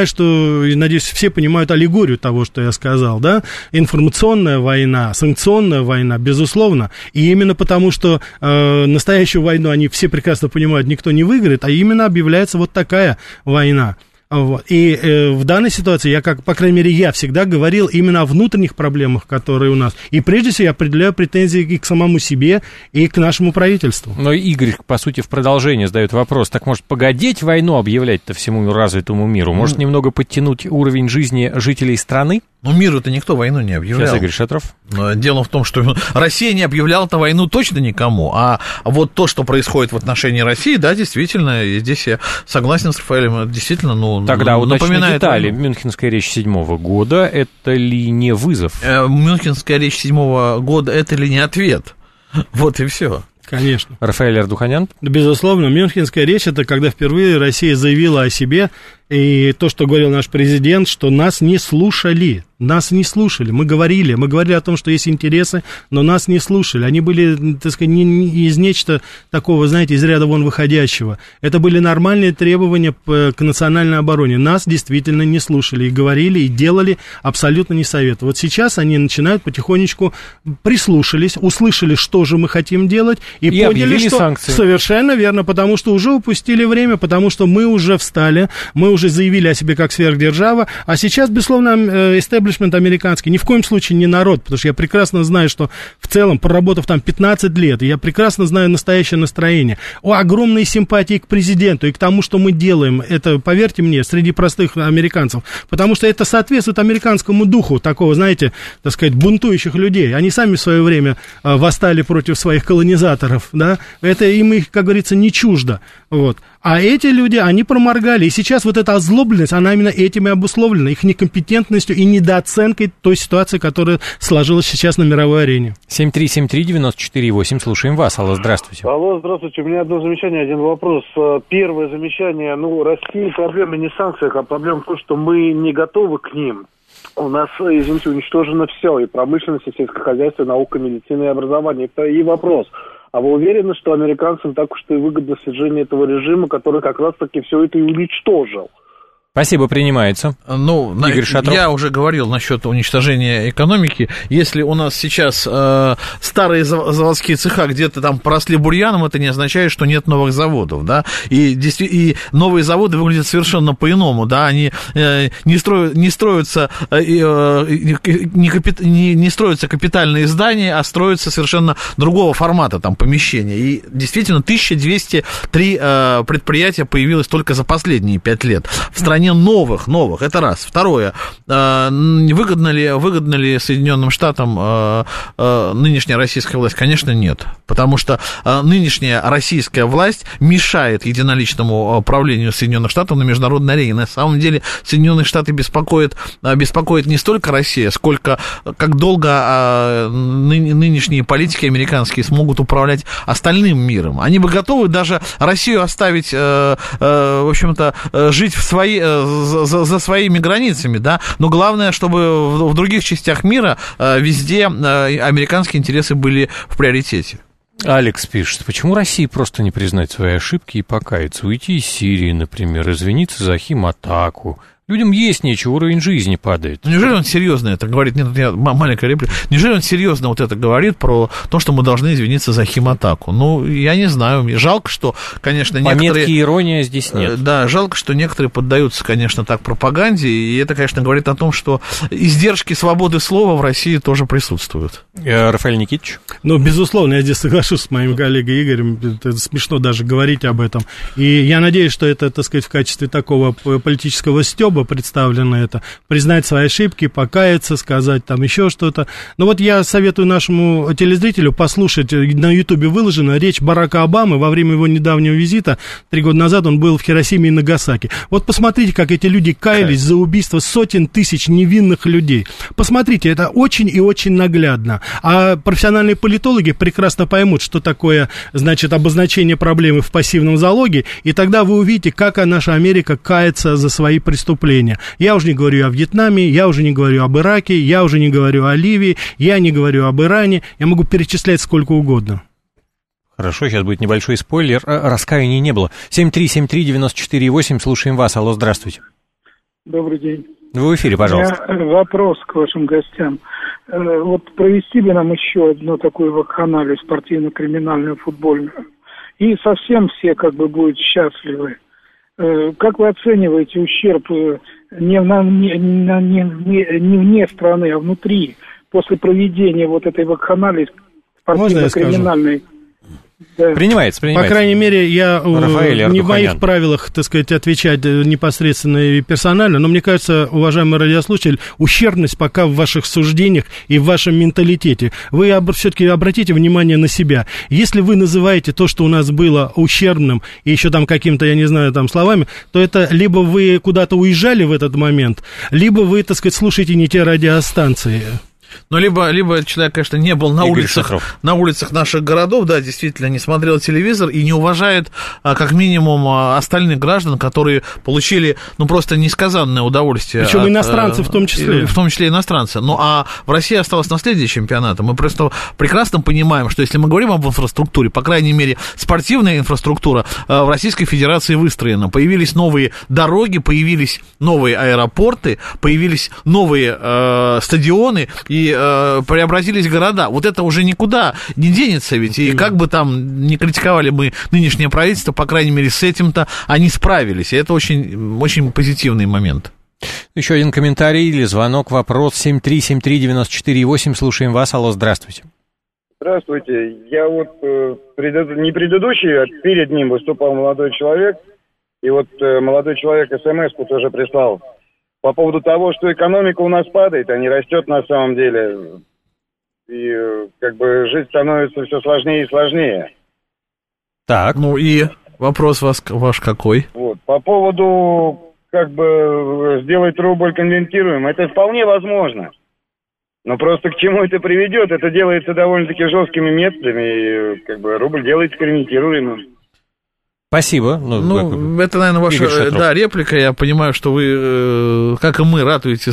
все понимают аллегорию того, что я сказал, да? Информационная война, санкционная война, безусловно. И именно потому, что настоящую войну они все прекрасно понимают, никто не выиграет, а именно объявляется вот такая война. Вот. И в данной ситуации по крайней мере, я всегда говорил именно о внутренних проблемах, которые у нас. И прежде всего я определяю претензии и к самому себе, и к нашему правительству. Но Игорь, по сути, в продолжение задает вопрос. Так может погодить войну объявлять-то всему развитому миру? Может немного подтянуть уровень жизни жителей страны? Ну, миру-то никто войну не объявлял. Сейчас Игорь Шатров. Дело в том, что Россия не объявляла-то войну точно никому. А вот то, что происходит в отношении России, да, действительно, и здесь я согласен с Рафаэлем, действительно, Тогда уточню детали. войну. Мюнхенская речь 7-го года, это ли не вызов? Мюнхенская речь 7-го года, это ли не ответ? Вот и все. Конечно. Рафаэль Ардуханян? Безусловно, Мюнхенская речь, это когда впервые Россия заявила о себе, и то, что говорил наш президент, что нас не слушали. Нас не слушали. Мы говорили о том, что есть интересы, но нас не слушали. Они были, так сказать, не из нечто такого, знаете, из ряда вон выходящего. Это были нормальные требования к национальной обороне. Нас действительно не слушали. И говорили, и делали абсолютно не совет. Вот сейчас они начинают потихонечку прислушались, услышали, что же мы хотим делать, и поняли, что санкции. Совершенно верно, потому что уже упустили время, потому что мы уже встали, мы уже заявили о себе как сверхдержава, а сейчас, безусловно, истеблишмент американский, ни в коем случае не народ, потому что я прекрасно знаю, что в целом, проработав там 15 лет, я прекрасно знаю настоящее настроение, огромные симпатии к президенту и к тому, что мы делаем, это, поверьте мне, среди простых американцев, потому что это соответствует американскому духу такого, знаете, так сказать, бунтующих людей. Они сами в свое время восстали против своих колонизаторов, да, это им, как говорится, не чуждо, вот. А эти люди, они проморгали, и сейчас вот эта озлобленность, она именно этим и обусловлена, их некомпетентностью и недооценкой той ситуации, которая сложилась сейчас на мировой арене. 7373948, слушаем вас. Алло, здравствуйте. Алло, здравствуйте. У меня одно замечание, один вопрос. Первое замечание, России проблема не в санкциях, а проблема в том, что мы не готовы к ним. У нас, извините, уничтожено все, и промышленность, и сельское хозяйство, и наука, медицина, и образование. Это и вопрос. А вы уверены, что американцам так уж и выгодно свержение этого режима, который как раз-таки все это и уничтожил? Спасибо, принимается. Игорь Шатров. Я уже говорил насчет уничтожения экономики. Если у нас сейчас старые заводские цеха где-то там поросли бурьяном, это не означает, что нет новых заводов, да. И новые заводы выглядят совершенно по-иному, да. Они не строятся капитальные здания, а строятся совершенно другого формата там помещения. И действительно 1203 предприятия появилось только за последние 5 лет. В стране новых, это раз. Второе, выгодно ли Соединенным Штатам нынешняя российская власть? Конечно, нет, потому что нынешняя российская власть мешает единоличному правлению Соединенных Штатов на международной арене. На самом деле Соединенные Штаты беспокоит не столько Россия, сколько как долго нынешние политики американские смогут управлять остальным миром. Они бы готовы даже Россию оставить, в общем-то, жить за своими границами, да, но главное, чтобы в других частях мира везде американские интересы были в приоритете. Алекс пишет, почему России просто не признать свои ошибки и покаяться, уйти из Сирии, например, извиниться за химатаку? Людям есть нечего, уровень жизни падает. Неужели он серьезно это говорит? Нет, маленькая реплика. Неужели он серьезно вот это говорит про то, что мы должны извиниться за химатаку? Я не знаю. Мне жалко, что, конечно, некоторые... Пометки ирония здесь нет. Да, жалко, что некоторые поддаются, конечно, так пропаганде, и это, конечно, говорит о том, что издержки свободы слова в России тоже присутствуют. Рафаэль Никитич? Безусловно, я здесь соглашусь с моим коллегой Игорем. Это смешно даже говорить об этом. И я надеюсь, что это, так сказать, в качестве такого политического стёба представлено это, признать свои ошибки, покаяться, сказать там еще что-то. Но вот я советую нашему телезрителю послушать, на Ютубе выложена речь Барака Обамы во время его недавнего визита, 3 года назад он был в Хиросиме и Нагасаки. Вот посмотрите, как эти люди каялись за убийство сотен тысяч невинных людей. Посмотрите, это очень и очень наглядно. А профессиональные политологи прекрасно поймут, что такое, значит, обозначение проблемы в пассивном залоге, и тогда вы увидите, как наша Америка кается за свои преступления. преступления. Я уже не говорю о Вьетнаме, я уже не говорю об Ираке, я уже не говорю о Ливии, я не говорю об Иране, я могу перечислять сколько угодно. Хорошо, сейчас будет небольшой спойлер. Раскаяния не было. 7373948, слушаем вас. Алло, здравствуйте. Добрый день. Вы в эфире, пожалуйста. У меня вопрос к вашим гостям. Вот провести бы нам еще одну такую вакханалию спортивно-криминальную, футбольную, и совсем все как бы будут счастливы. Как вы оцениваете ущерб не вне страны, а внутри, после проведения вот этой вакханалии спортивно-криминальной? Да. Принимается. По крайней мере, я не в моих правилах, так сказать, отвечать непосредственно и персонально, но мне кажется, уважаемый радиослушатель, ущербность пока в ваших суждениях и в вашем менталитете. Вы все-таки обратите внимание на себя. Если вы называете то, что у нас было ущербным, и еще там каким-то, я не знаю, там словами, то это либо вы куда-то уезжали в этот момент, либо вы, так сказать, слушаете не те радиостанции. Ну, либо человек, конечно, не был на улицах наших городов, да, действительно, не смотрел телевизор и не уважает, как минимум, остальных граждан, которые получили, ну, просто несказанное удовольствие. Причем иностранцы в том числе. В том числе иностранцы. Ну, а в России осталось наследие чемпионата. Мы просто прекрасно понимаем, что если мы говорим об инфраструктуре, по крайней мере, спортивная инфраструктура в Российской Федерации выстроена. Появились новые дороги, появились новые аэропорты, появились новые стадионы, и преобразились города. Вот это уже никуда не денется ведь. И как бы там не критиковали мы нынешнее правительство, по крайней мере, с этим-то они справились. И это очень, очень позитивный момент. Еще один комментарий или звонок, вопрос 7373948. Слушаем вас. Алло, здравствуйте. Здравствуйте. Я вот не предыдущий, а перед ним выступал молодой человек. И вот молодой человек смс-ку тоже прислал. По поводу того, что экономика у нас падает, а не растет на самом деле. И как бы жизнь становится все сложнее и сложнее. Так, ну и вопрос ваш какой? Вот. По поводу, как бы, сделать рубль конвертируемым, это вполне возможно. Но просто к чему это приведет? Это делается довольно-таки жесткими методами, и как бы рубль делается конвертируемым. Спасибо. Это, наверное, ваша реплика. Я понимаю, что вы, как и мы, ратуете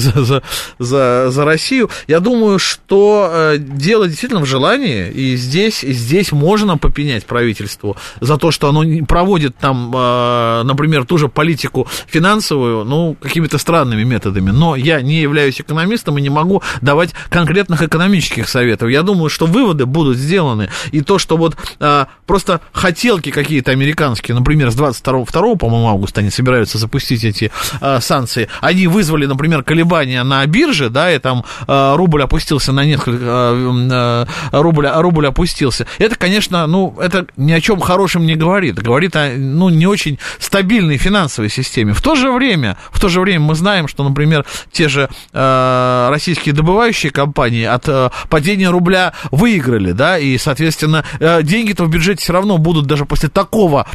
за Россию. Я думаю, что дело действительно в желании, и здесь можно попенять правительству за то, что оно проводит там, например, ту же политику финансовую, ну, какими-то странными методами. Но я не являюсь экономистом и не могу давать конкретных экономических советов. Я думаю, что выводы будут сделаны. И то, что вот просто хотелки какие-то американские, например, с 22, по-моему, августа они собираются запустить эти санкции, они вызвали, например, колебания на бирже, да, и там рубль опустился на несколько, рубль опустился. Это, конечно, ну, это ни о чем хорошем не говорит. Говорит о, ну, не очень стабильной финансовой системе. В то же время мы знаем, что, например, те же российские добывающие компании от падения рубля выиграли, да, и, соответственно, деньги-то в бюджете все равно будут даже после такого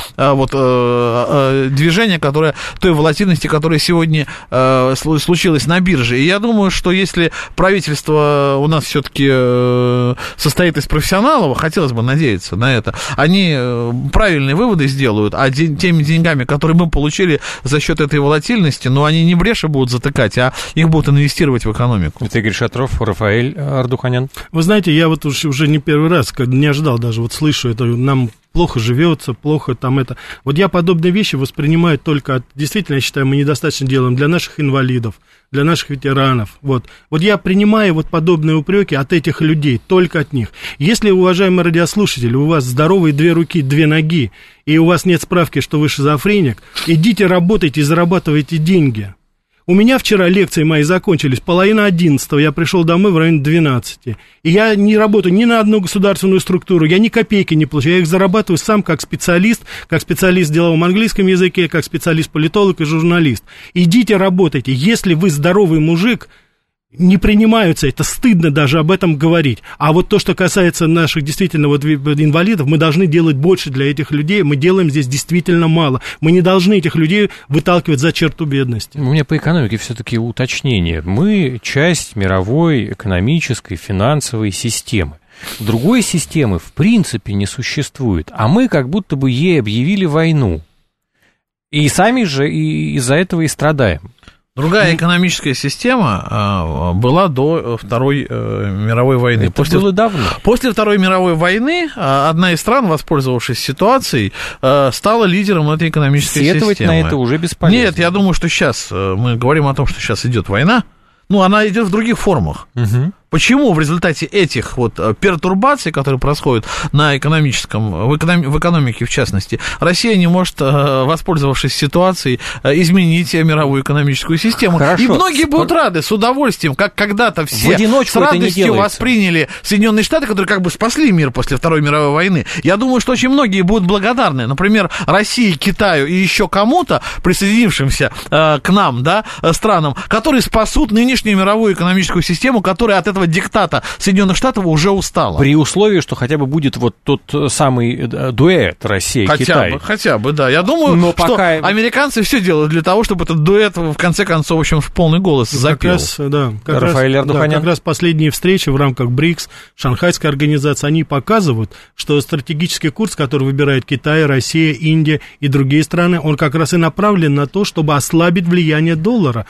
движения, той волатильности, которая сегодня случилась на бирже. И я думаю, что если правительство у нас все-таки состоит из профессионалов, хотелось бы надеяться на это, они правильные выводы сделают, а теми деньгами, которые мы получили за счет этой волатильности, ну, они не бреши будут затыкать, а их будут инвестировать в экономику. Это Игорь Шатров, Рафаэль Ардуханян. Вы знаете, я вот уже не первый раз, не ожидал даже, вот слышу это, нам плохо живется, плохо там это. Вот я подобные вещи воспринимаю только, действительно, я считаю, мы недостаточно делаем для наших инвалидов, для наших ветеранов. Вот я принимаю вот подобные упреки от этих людей, только от них. Если, уважаемый радиослушатель, у вас здоровые 2 руки, 2 ноги, и у вас нет справки, что вы шизофреник, идите работайте и зарабатывайте деньги. У меня вчера лекции мои закончились, 10:30, я пришел домой в районе 12. И я не работаю ни на одну государственную структуру, я ни копейки не получаю, я их зарабатываю сам как специалист в деловом английском языке, как специалист-политолог и журналист. Идите работайте, если вы здоровый мужик, не принимаются, это стыдно даже об этом говорить. А вот то, что касается наших действительно вот инвалидов, мы должны делать больше для этих людей, мы делаем здесь действительно мало. Мы не должны этих людей выталкивать за черту бедности. У меня по экономике все-таки уточнение. Мы часть мировой экономической, финансовой системы. Другой системы в принципе не существует, а мы как будто бы ей объявили войну. И сами же из-за этого и страдаем. Другая экономическая система была до Второй мировой войны. Это было давно. После Второй мировой войны одна из стран, воспользовавшись ситуацией, стала лидером этой экономической системы. Сетовать на это уже бесполезно. Нет, я думаю, что сейчас мы говорим о том, что сейчас идет война. Ну, она идет в других формах. Угу. Почему в результате этих вот пертурбаций, которые происходят на в экономике в частности, Россия не может, воспользовавшись ситуацией, изменить мировую экономическую систему? Хорошо. И многие будут рады, с удовольствием, как когда-то все с радостью восприняли Соединенные Штаты, которые как бы спасли мир после Второй мировой войны. Я думаю, что очень многие будут благодарны, например, России, Китаю и еще кому-то, присоединившимся к нам, да, странам, которые спасут нынешнюю мировую экономическую систему, которая от этого диктата Соединенных Штатов уже устала. При условии, что хотя бы будет вот тот самый дуэт Россия-Китай. Хотя бы, да. Я думаю, что американцы все делают для того, чтобы этот дуэт, в конце концов, в общем, в полный голос запел. Как раз последние встречи в рамках БРИКС, Шанхайской организации, они показывают, что стратегический курс, который выбирает Китай, Россия, Индия и другие страны, он как раз и направлен на то, чтобы ослабить влияние доллара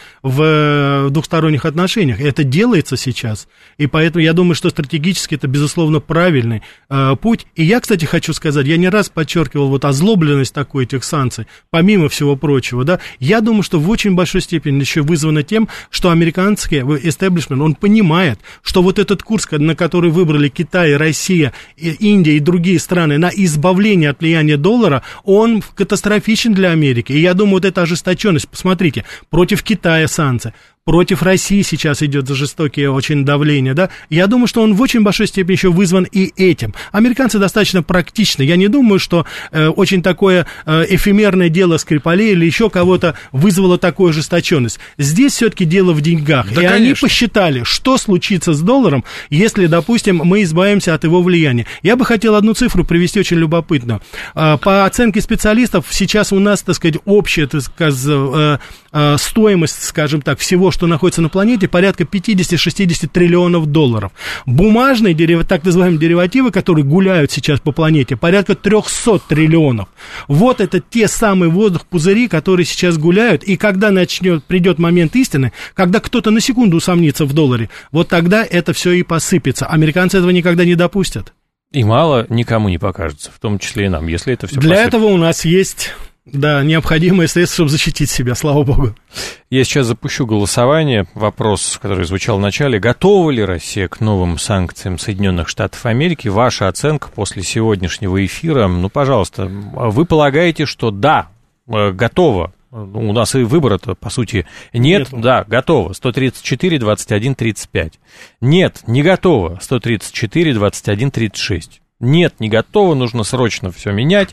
в двухсторонних отношениях. Это делается сейчас. И поэтому я думаю, что стратегически это, безусловно, правильный путь. И я, кстати, хочу сказать, я не раз подчеркивал вот озлобленность такой этих санкций, помимо всего прочего, да, я думаю, что в очень большой степени еще вызвано тем, что американский истеблишмент, он понимает, что вот этот курс, на который выбрали Китай, Россия, Индия и другие страны на избавление от влияния доллара, он катастрофичен для Америки. И я думаю, вот эта ожесточенность, посмотрите, против Китая санкции, против России сейчас идет жестокие очень давление, да, я думаю, что он в очень большой степени еще вызван и этим. Американцы достаточно практичны, я не думаю, что очень такое эфемерное дело Скрипалей или еще кого-то вызвало такую ожесточенность. Здесь все-таки дело в деньгах, да, и конечно. Они посчитали, что случится с долларом, если, допустим, мы избавимся от его влияния. Я бы хотел одну цифру привести очень любопытную. По оценке специалистов, сейчас у нас, так сказать, общая, так сказать, стоимость, скажем так, всего, что находится на планете, порядка 50-60 триллионов долларов. Бумажные, так называемые деривативы, которые гуляют сейчас по планете, порядка 300 триллионов. Вот это те самые воздух-пузыри, которые сейчас гуляют, и когда придет момент истины, когда кто-то на секунду усомнится в долларе, вот тогда это все и посыпется. Американцы этого никогда не допустят. И мало никому не покажется, в том числе и нам, если это все Для этого у нас есть... Да, необходимые средства, чтобы защитить себя, слава богу. Я сейчас запущу голосование. Вопрос, который звучал в начале. Готова ли Россия к новым санкциям Соединенных Штатов Америки? Ваша оценка после сегодняшнего эфира. Ну, пожалуйста, вы полагаете, что да, готова? У нас и выбора-то, по сути, нет. Да, готово. 134, 21, 35. Нет, не готово. 134, 21, 36. Нет, не готово, нужно срочно все менять,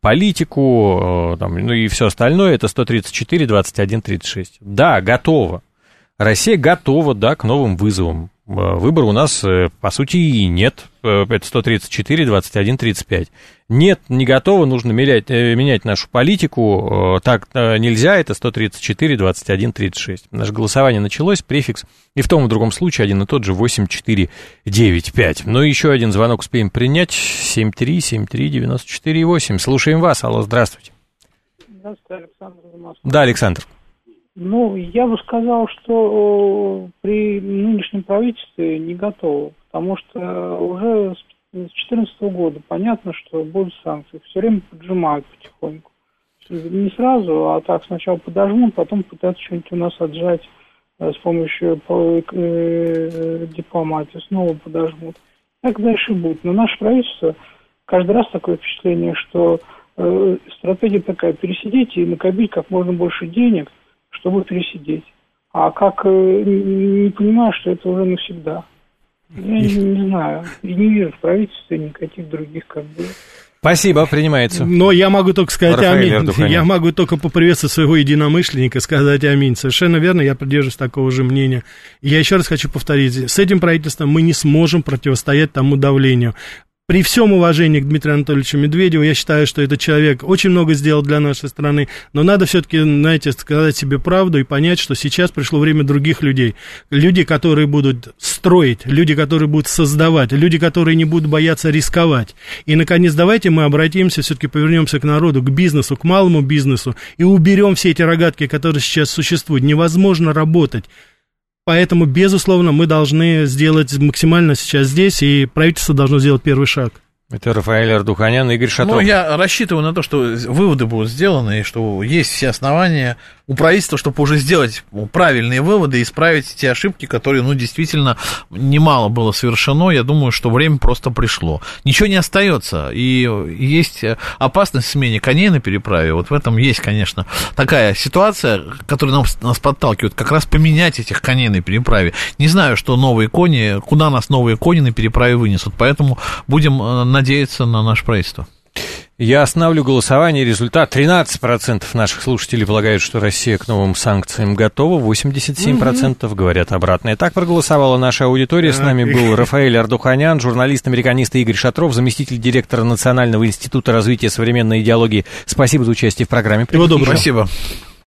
политику, там, ну и все остальное, это 134, 21, 36. Да, готово. Россия готова, да, к новым вызовам. Выбора у нас, по сути, и нет. Это 134, 21, 35. Нет, не готово, нужно менять нашу политику. Так нельзя, это 134, 21, 36. Наше голосование началось, префикс и в том и в другом случае один и тот же 8495. Ну и еще один звонок успеем принять. 7373948. Слушаем вас. Алло, здравствуйте. Здравствуйте, Александр из Москвы. Да, Александр. Ну, я бы сказал, что при нынешнем правительстве не готово, потому что уже с 2014 года понятно, что будут санкции. Все время поджимают потихоньку. Не сразу, а так сначала подожмут, потом пытаются что-нибудь у нас отжать с помощью дипломатии, снова подожмут. Так дальше будет. Но наше правительство, каждый раз такое впечатление, что стратегия такая: пересидеть и накопить как можно больше денег, чтобы пересидеть. А как не понимаю, что это уже навсегда. Я не знаю. И не вижу в правительстве никаких других как бы. Спасибо, принимается. Но я могу только сказать аминь. Я могу только поприветствовать своего единомышленника, сказать аминь. Совершенно верно, я придерживаюсь такого же мнения. И я еще раз хочу повторить, с этим правительством мы не сможем противостоять тому давлению. При всем уважении к Дмитрию Анатольевичу Медведеву, я считаю, что этот человек очень много сделал для нашей страны, но надо все-таки, знаете, сказать себе правду и понять, что сейчас пришло время других людей. Люди, которые будут строить, люди, которые будут создавать, люди, которые не будут бояться рисковать. И, наконец, давайте мы обратимся, все-таки повернемся к народу, к бизнесу, к малому бизнесу и уберем все эти рогатки, которые сейчас существуют. Невозможно работать. Поэтому, безусловно, мы должны сделать максимально сейчас здесь, и правительство должно сделать первый шаг. Это Рафаэль Ардуханян и Игорь Шатров. Ну, я рассчитываю на то, что выводы будут сделаны, и что есть все основания у правительства, чтобы уже сделать правильные выводы и исправить те ошибки, которые, действительно, немало было совершено. Я думаю, что время просто пришло. Ничего не остается, и есть опасность в смене коней на переправе. Вот в этом есть, конечно, такая ситуация, которая нас подталкивает как раз поменять этих коней на переправе. Не знаю, что новые кони, куда нас новые кони на переправе вынесут, поэтому будем надеяться на наше правительство. Я остановлю голосование. Результат: 13% наших слушателей полагают, что Россия к новым санкциям готова, 87% говорят обратное. Так проголосовала наша аудитория. С нами был Рафаэль Ардуханян, журналист-американист Игорь Шатров, заместитель директора Национального института развития современной идеологии. Спасибо за участие в программе. Всего доброго. Спасибо.